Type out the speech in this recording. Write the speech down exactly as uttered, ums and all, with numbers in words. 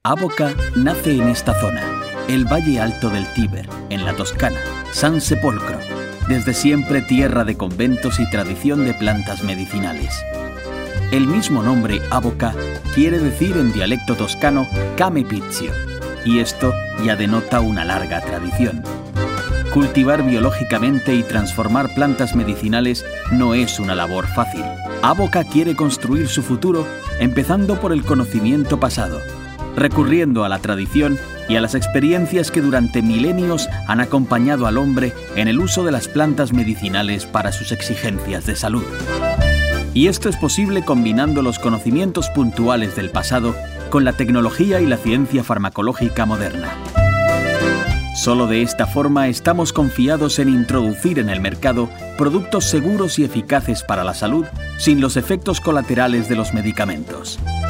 Avoca nace en esta zona, el Valle Alto del Tíber, en la Toscana, San Sepolcro, desde siempre tierra de conventos y tradición de plantas medicinales. El mismo nombre Avoca quiere decir en dialecto toscano camepizio, y esto ya denota una larga tradición. Cultivar biológicamente y transformar plantas medicinales no es una labor fácil. Avoca quiere construir su futuro empezando por el conocimiento pasado, recurriendo a la tradición y a las experiencias que durante milenios han acompañado al hombre en el uso de las plantas medicinales para sus exigencias de salud. Y esto es posible combinando los conocimientos puntuales del pasado con la tecnología y la ciencia farmacológica moderna. Solo de esta forma estamos confiados en introducir en el mercado productos seguros y eficaces para la salud sin los efectos colaterales de los medicamentos.